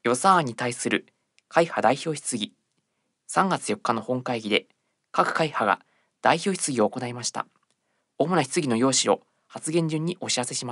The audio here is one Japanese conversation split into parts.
予算案に対する会派代表質疑、3月4日の本会議で各会派が代表質疑を行いました。主な質疑の要旨を発言順にお知らせします。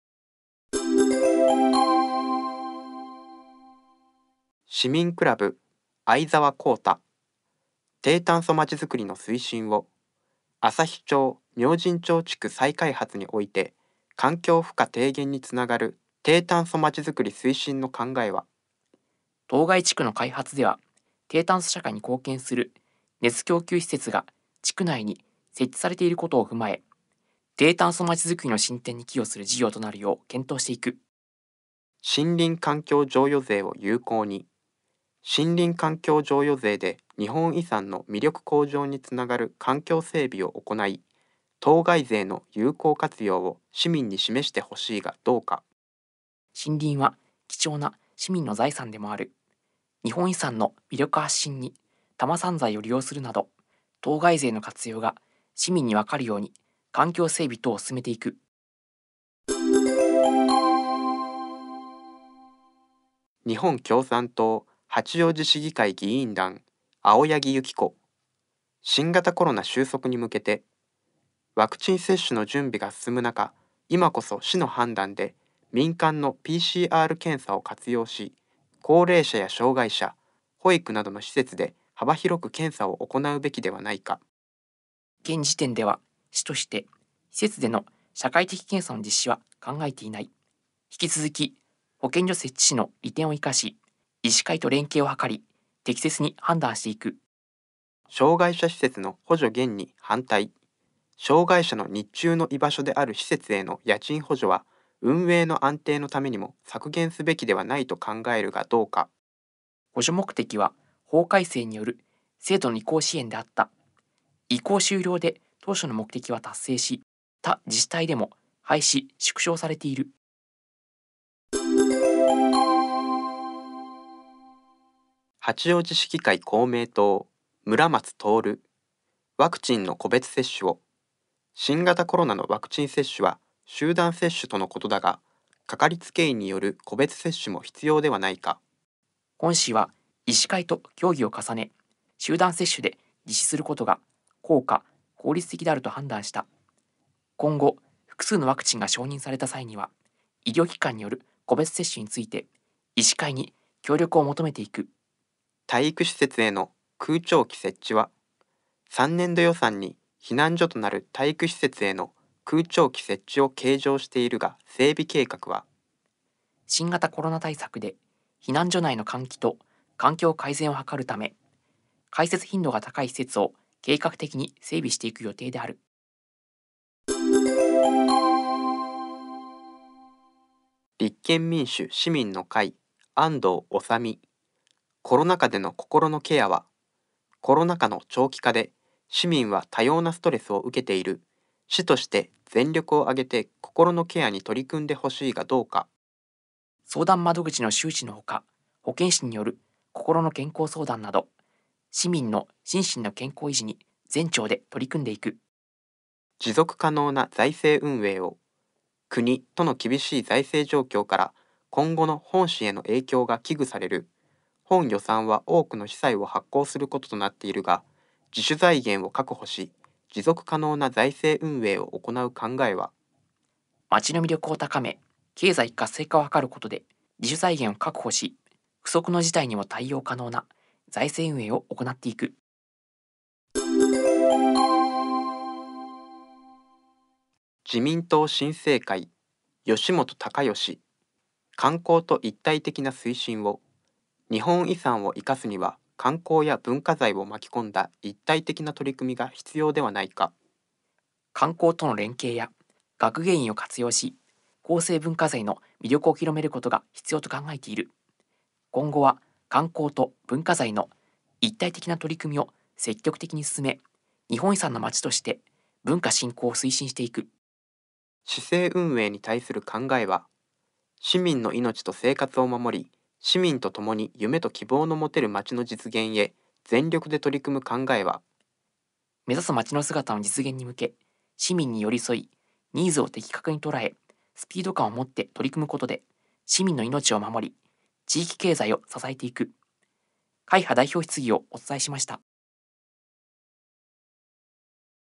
市民クラブ相沢光太、低炭素まちづくりの推進を旭町明神町地区再開発において環境負荷低減につながる低炭素まちづくり推進の考えは、 当該地区の開発では低炭素社会に貢献する熱供給施設が地区内に設置されていることを踏まえ、低炭素まちづくりの進展に寄与する事業となるよう検討していく。 森林環境譲与税を有効に、森林環境譲与税で日本遺産の魅力向上につながる環境整備を行い、当該税の有効活用を市民に示してほしいがどうか。 森林は貴重な市民の財産でもある。日本遺産の魅力発信に多摩産材を利用するなど、当該税の活用が市民に分かるように環境整備等を進めていく。 日本共産党八王子市議会議員団青柳由紀子、新型コロナ収束に向けてワクチン接種の準備が進む中、今こそ市の判断で民間の PCR 検査を活用し、高齢者や障害者、保育などの施設で幅広く検査を行うべきではないか。 現時点では市として施設での社会的検査の実施は考えていない。引き続き保健所設置士の利点を生かし、医師会と連携を図り、適切に判断していく。 障害者施設の補助減に反対。障害者の日中の居場所である施設への家賃補助は、運営の安定のためにも削減すべきではないと考えるがどうか。 補助目的は法改正による制度の移行支援であった。移行終了で当初の目的は達成し、他自治体でも廃止・縮小されている。 八王子市議会公明党村松徹、ワクチンの個別接種を。新型コロナのワクチン接種は集団接種とのことだが、かかりつけ医による個別接種も必要ではないか。 本市は医師会と協議を重ね、集団接種で実施することが効果・効率的であると判断した。今後、複数のワクチンが承認された際には、医療機関による個別接種について医師会に協力を求めていく。 体育施設への空調機設置は、3年度予算に避難所となる体育施設への空調機設置を計上しているが、整備計画は。 新型コロナ対策で避難所内の換気と環境改善を図るため、開設頻度が高い施設を計画的に整備していく予定である。 立憲民主・市民の会安藤治、コロナ禍での心のケアは。コロナ禍の長期化で市民は多様なストレスを受けている。市として全力を挙げて心のケアに取り組んでほしいがどうか。 相談窓口の周知のほか、保健師による心の健康相談など、市民の心身の健康維持に全庁で取り組んでいく。 持続可能な財政運営を。国との厳しい財政状況から今後の本市への影響が危惧される。本予算は多くの司債を発行することとなっているが、自主財源を確保し、持続可能な財政運営を行う考えは。 町の魅力を高め、経済活性化を図ることで自主財源を確保し、不測の事態にも対応可能な財政運営を行っていく。 自民党新政会吉本隆義、観光と一体的な推進を。日本遺産を生かすには観光や文化財を巻き込んだ一体的な取り組みが必要ではないか。 観光との連携や学芸員を活用し、構成文化財の魅力を広めることが必要と考えている。今後は観光と文化財の一体的な取り組みを積極的に進め、日本遺産の町として文化振興を推進していく。 市政運営に対する考えは、市民の命と生活を守り、市民と共に夢と希望の持てる町の実現へ全力で取り組む考えは。 目指す町の姿の実現に向け、市民に寄り添い、ニーズを的確に捉え、スピード感を持って取り組むことで、市民の命を守り、 地域経済を支えていく。会派代表質疑をお伝えしました。